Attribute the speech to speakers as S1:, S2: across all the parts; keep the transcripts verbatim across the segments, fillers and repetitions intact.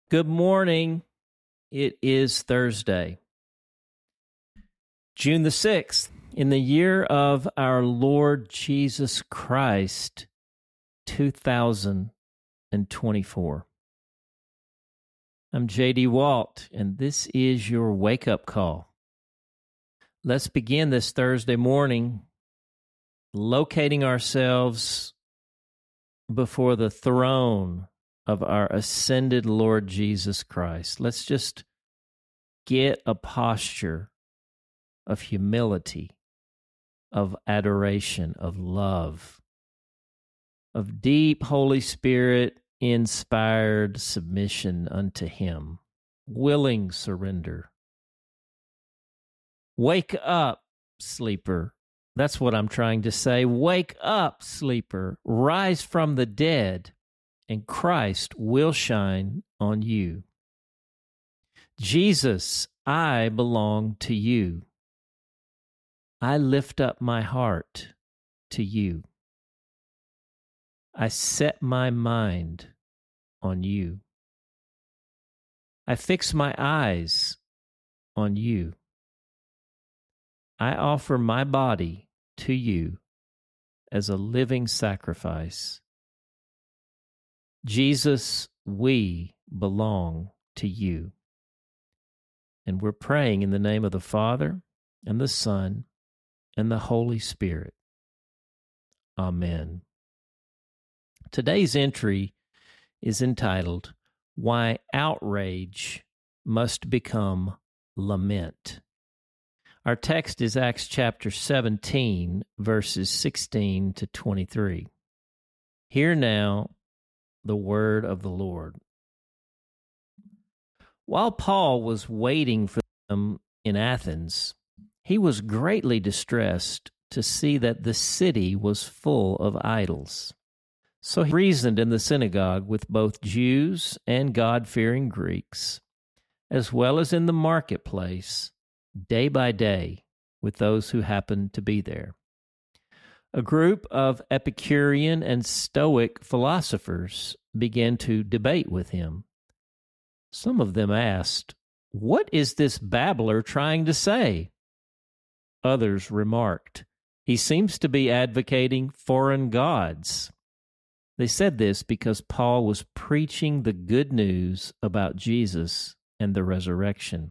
S1: Good morning. It is Thursday, June the sixth, in the year of our Lord Jesus Christ, two thousand twenty-four. I'm J D Walt, and this is your wake-up call. Let's begin this Thursday morning locating ourselves before the throne of our ascended Lord Jesus Christ. Let's just get a posture of humility, of adoration, of love, of deep Holy Spirit inspired submission unto Him, willing surrender. Wake up, sleeper. That's what I'm trying to say. Wake up, sleeper. Rise from the dead, and Christ will shine on you. Jesus, I belong to you. I lift up my heart to you. I set my mind on you. I fix my eyes on you. I offer my body to you as a living sacrifice. Jesus, we belong to you. And we're praying in the name of the Father, and the Son, and the Holy Spirit. Amen. Today's entry is entitled, Why Outrage Must Become Lament. Our text is Acts chapter seventeen, verses sixteen to twenty-three. Hear now the word of the Lord. While Paul was waiting for them in Athens, he was greatly distressed to see that the city was full of idols. So he reasoned in the synagogue with both Jews and God-fearing Greeks, as well as in the marketplace, day by day, with those who happened to be there. A group of Epicurean and Stoic philosophers began to debate with him. Some of them asked, "What is this babbler trying to say?" Others remarked, "He seems to be advocating foreign gods." They said this because Paul was preaching the good news about Jesus and the resurrection.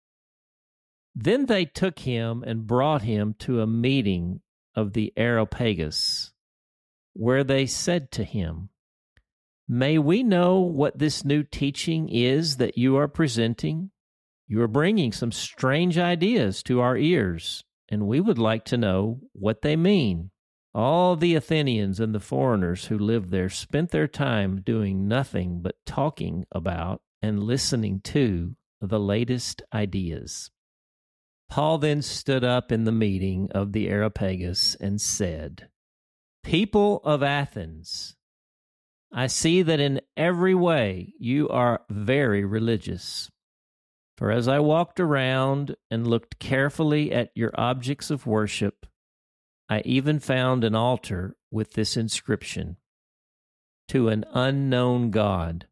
S1: Then they took him and brought him to a meeting of the Areopagus, where they said to him, "May we know what this new teaching is that you are presenting? You are bringing some strange ideas to our ears, and we would like to know what they mean." All the Athenians and the foreigners who lived there spent their time doing nothing but talking about and listening to the latest ideas. Paul then stood up in the meeting of the Areopagus and said, "People of Athens, I see that in every way you are very religious. For as I walked around and looked carefully at your objects of worship, I even found an altar with this inscription, 'To an unknown God.'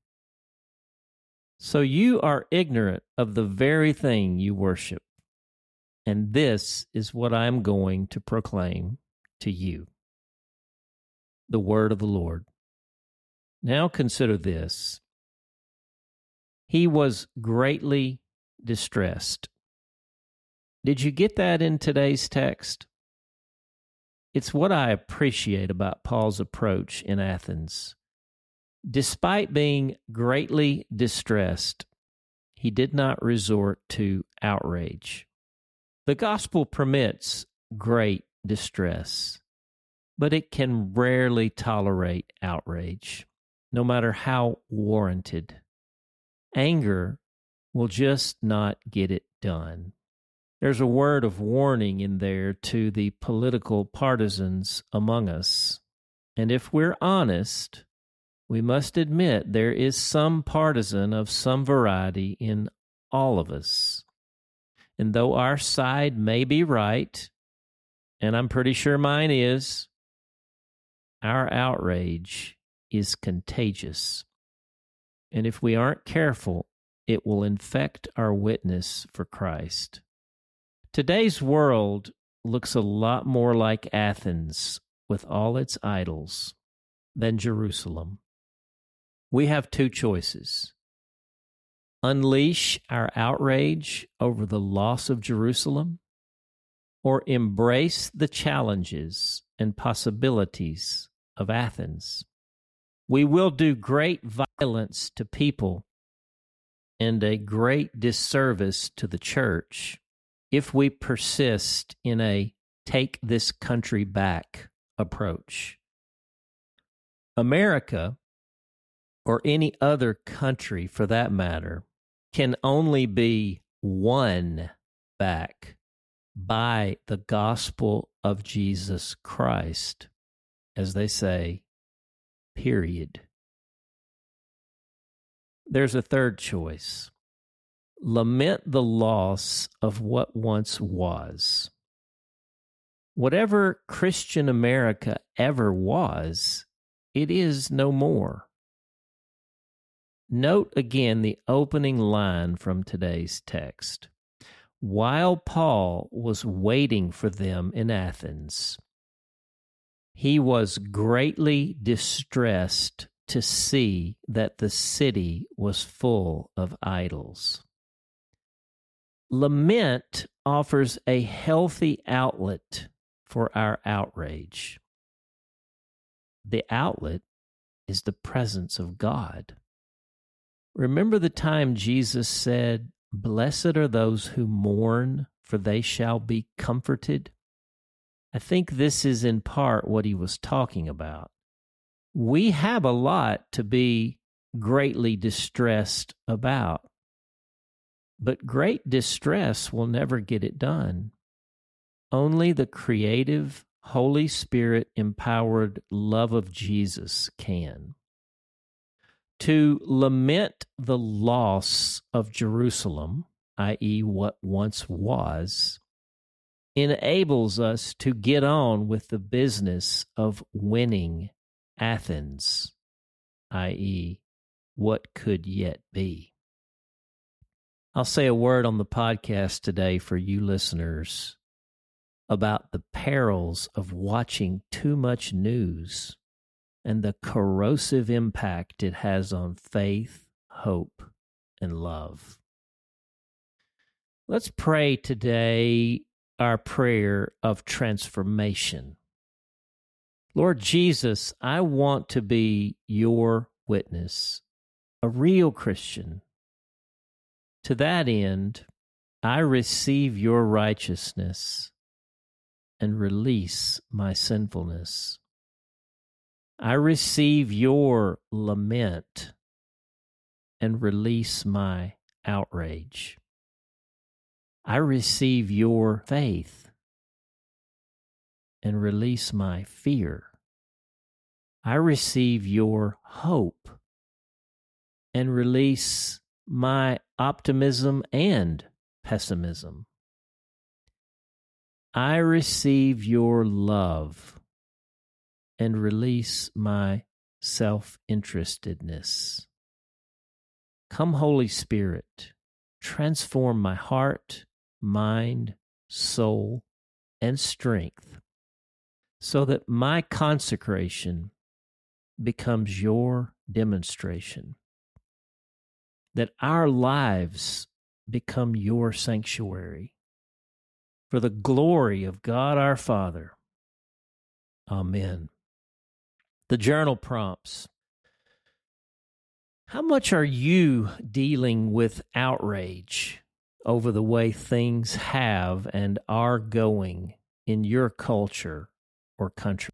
S1: So you are ignorant of the very thing you worship. And this is what I am going to proclaim to you." The word of the Lord. Now consider this. He was greatly distressed. Did you get that in today's text? It's what I appreciate about Paul's approach in Athens. Despite being greatly distressed, he did not resort to outrage. The gospel permits great distress, but it can rarely tolerate outrage, no matter how warranted. Anger will just not get it done. There's a word of warning in there to the political partisans among us. And if we're honest, we must admit there is some partisan of some variety in all of us. And though our side may be right, and I'm pretty sure mine is, our outrage is contagious. And if we aren't careful, it will infect our witness for Christ. Today's world looks a lot more like Athens with all its idols than Jerusalem. We have two choices: unleash our outrage over the loss of Jerusalem, or embrace the challenges and possibilities of Athens. We will do great violence to people and a great disservice to the church if we persist in a take this country back approach. America, or any other country for that matter, can only be won back by the gospel of Jesus Christ, as they say, period. There's a third choice. Lament the loss of what once was. Whatever Christian America ever was, it is no more. Note again the opening line from today's text. While Paul was waiting for them in Athens, he was greatly distressed to see that the city was full of idols. Lament offers a healthy outlet for our outrage. The outlet is the presence of God. Remember the time Jesus said, "Blessed are those who mourn, for they shall be comforted"? I think this is in part what he was talking about. We have a lot to be greatly distressed about, but great distress will never get it done. Only the creative, Holy Spirit-empowered love of Jesus can. To lament the loss of Jerusalem, that is what once was, enables us to get on with the business of winning Athens, that is what could yet be. I'll say a word on the podcast today for you listeners about the perils of watching too much news and the corrosive impact it has on faith, hope, and love. Let's pray today our prayer of transformation. Lord Jesus, I want to be your witness, a real Christian. To that end, I receive your righteousness and release my sinfulness. I receive your lament and release my outrage. I receive your faith and release my fear. I receive your hope and release my optimism and pessimism. I receive your love and release my self-interestedness. Come, Holy Spirit, transform my heart, mind, soul, and strength so that my consecration becomes your demonstration, that our lives become your sanctuary. For the glory of God our Father. Amen. The journal prompts. How much are you dealing with outrage over the way things have and are going in your culture or country?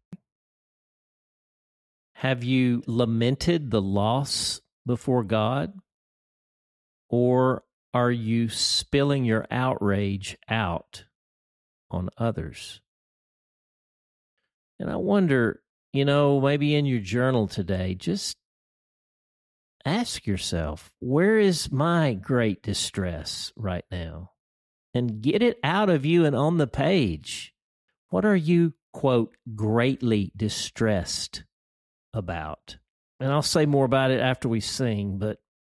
S1: Have you lamented the loss before God? Or are you spilling your outrage out on others? And I wonder, you know, maybe in your journal today, just ask yourself, where is my great distress right now? And get it out of you and on the page. What are you, quote, greatly distressed about? And I'll say more about it after we sing, but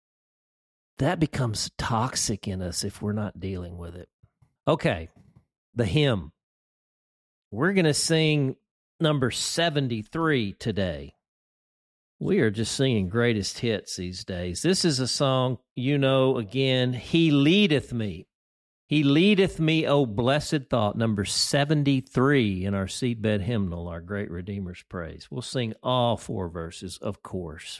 S1: that becomes toxic in us if we're not dealing with it. Okay, the hymn. We're going to sing number seventy-three today. We are just singing greatest hits these days. This is a song, you know, again, He Leadeth Me. He leadeth me, O blessed thought, number seventy-three in our seedbed hymnal, our Great Redeemer's Praise. We'll sing all four verses, of course.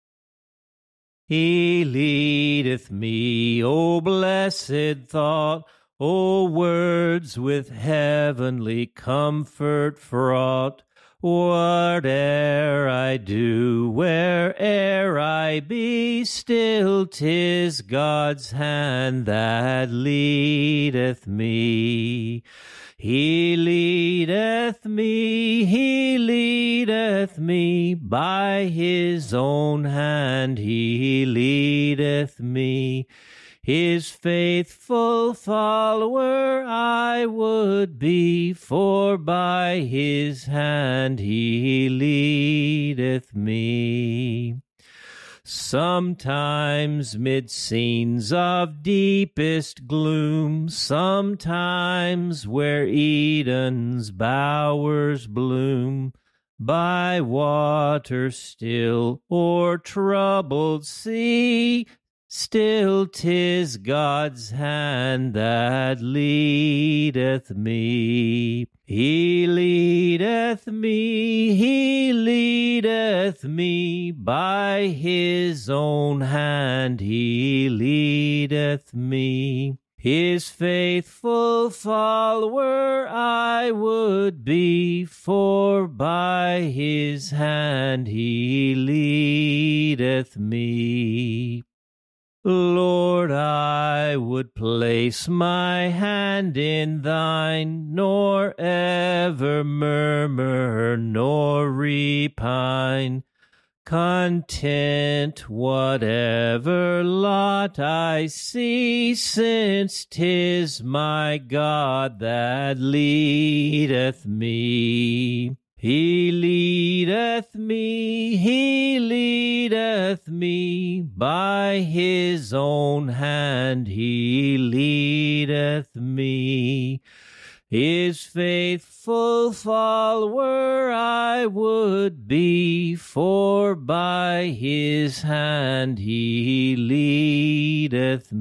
S1: He leadeth me, O blessed thought, O words with heavenly comfort fraught. Whate'er I do, where'er I be, still 'tis God's hand that leadeth me. He leadeth me, He leadeth me, by His own hand He leadeth me. His faithful follower I would be, for by His hand He leadeth me. Sometimes mid scenes of deepest gloom, sometimes where Eden's bowers bloom, by water still or troubled sea, still 'tis God's hand that leadeth me. He leadeth me, He leadeth me, by His own hand He leadeth me. His faithful follower I would be, for by His hand He leadeth me. Lord, I would place my hand in Thine, nor ever murmur, nor repine, content whatever lot I see, since 'tis my God that leadeth me. He leadeth me, He leadeth me, by His own hand He leadeth me. His faithful follower I would be, for by His hand He leadeth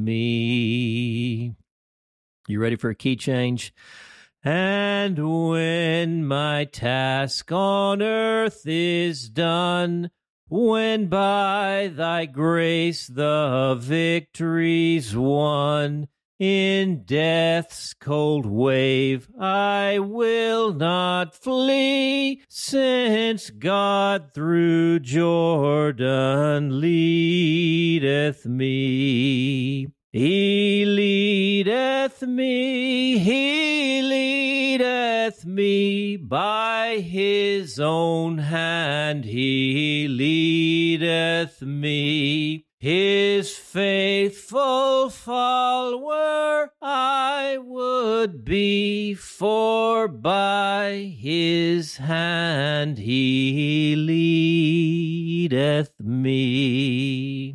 S1: me. You ready for a key change? And when my task on earth is done, when by Thy grace the victory's won, in death's cold wave I will not flee, since God through Jordan leadeth me. He leadeth me, He leadeth me, by His own hand He leadeth me. His faithful follower I would be, for by His hand He leadeth me.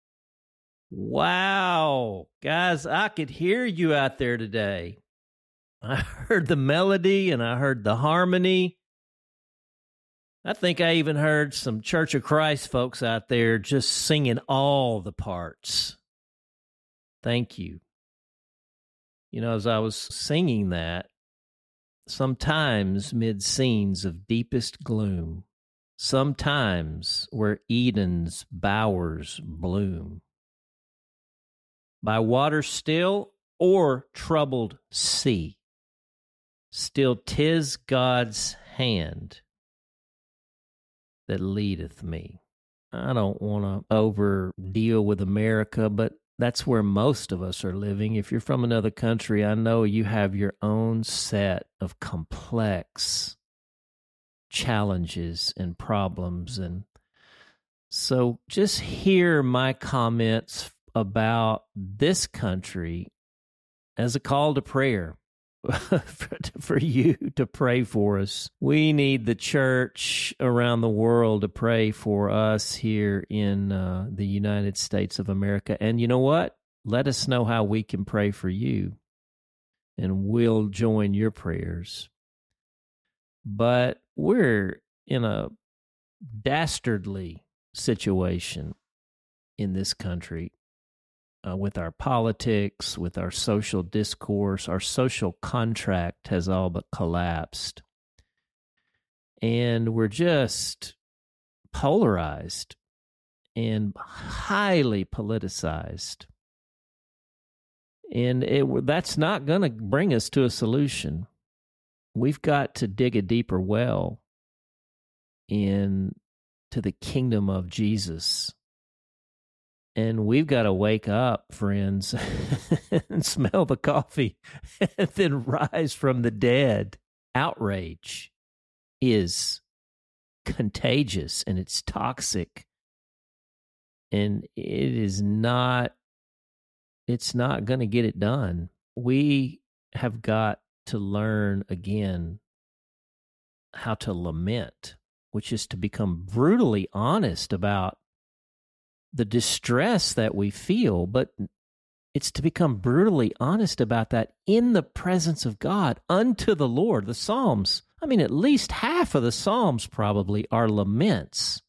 S1: Wow, guys, I could hear you out there today. I heard the melody and I heard the harmony. I think I even heard some Church of Christ folks out there just singing all the parts. Thank you. You know, as I was singing that, sometimes mid scenes of deepest gloom, sometimes where Eden's bowers bloom, by water still or troubled sea, still 'tis God's hand that leadeth me. I don't want to over deal with America, but that's where most of us are living. If you're from another country, I know you have your own set of complex challenges and problems. And so just hear my comments about this country as a call to prayer. for, for you to pray for us. We need the church around the world to pray for us here in uh, the United States of America. And you know what? Let us know how we can pray for you, and we'll join your prayers. But we're in a dastardly situation in this country. Uh, with our politics, with our social discourse, our social contract has all but collapsed. And we're just polarized and highly politicized. And it, that's not going to bring us to a solution. We've got to dig a deeper well into the kingdom of Jesus. And we've got to wake up, friends, and smell the coffee and then rise from the dead. Outrage is contagious and it's toxic. And it is not, it's not going to get it done. We have got to learn again how to lament, which is to become brutally honest about the distress that we feel, but it's to become brutally honest about that in the presence of God unto the Lord. The Psalms, I mean, at least half of the Psalms probably are laments.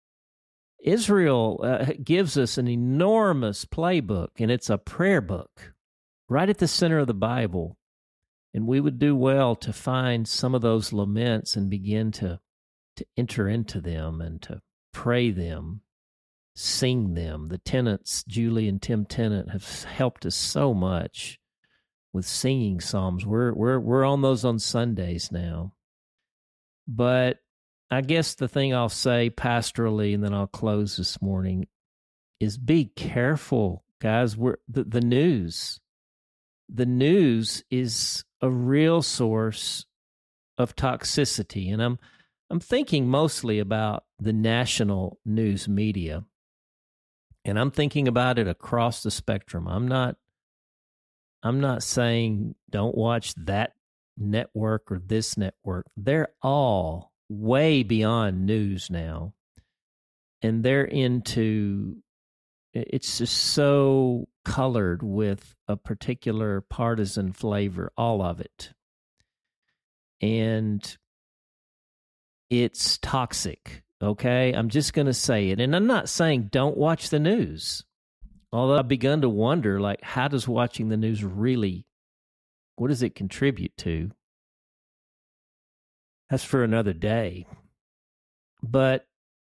S1: Israel uh, gives us an enormous playbook, and it's a prayer book right at the center of the Bible. And we would do well to find some of those laments and begin to, to enter into them and to pray them. Sing them. The Tennants, Julie and Tim Tennant, have helped us so much with singing psalms. We're we're we're on those on Sundays now. But I guess the thing I'll say pastorally, and then I'll close this morning, is be careful, guys. We're the, the news. The news is a real source of toxicity, and I'm I'm thinking mostly about the national news media. And I'm thinking about it across the spectrum. I'm not I'm not saying don't watch that network or this network. They're all way beyond news now. And they're into, it's just so colored with a particular partisan flavor, all of it. And it's toxic. Okay, I'm just going to say it. And I'm not saying don't watch the news. Although I've begun to wonder, like, how does watching the news really, what does it contribute to? That's for another day. But,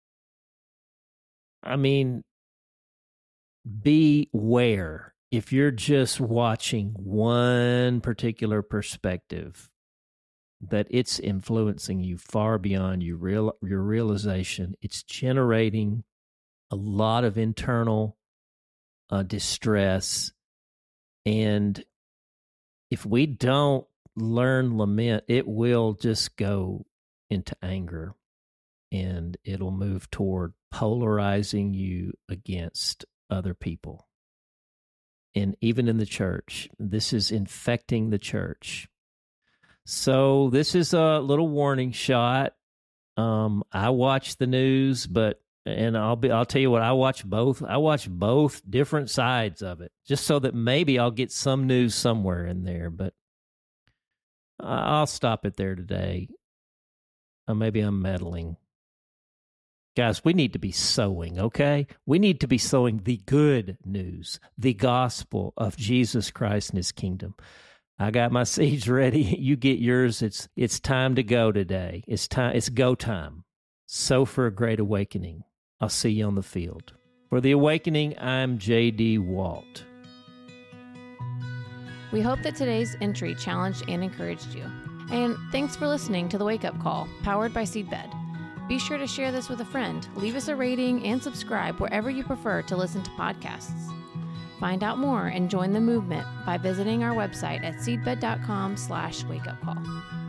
S1: I mean, beware if you're just watching one particular perspective, that it's influencing you far beyond your real your realization. It's generating a lot of internal uh, distress, and if we don't learn lament, it will just go into anger, and it'll move toward polarizing you against other people. And even in the church, this is infecting the church. So this is a little warning shot. Um, I watch the news, but and I'll be I'll tell you what, I watch both. I watch both different sides of it, just so that maybe I'll get some news somewhere in there. But I'll stop it there today. Or maybe I'm meddling. Guys, we need to be sowing, okay? We need to be sowing the good news, the gospel of Jesus Christ and his kingdom. I got my seeds ready. You get yours. It's it's time to go today. It's time. It's go time. Sow for a great awakening. I'll see you on the field. For The Awakening, I'm J D Walt.
S2: We hope that today's entry challenged and encouraged you. And thanks for listening to The Wake Up Call, powered by Seedbed. Be sure to share this with a friend, leave us a rating, and subscribe wherever you prefer to listen to podcasts. Find out more and join the movement by visiting our website at seedbed.com slash wakeupcall.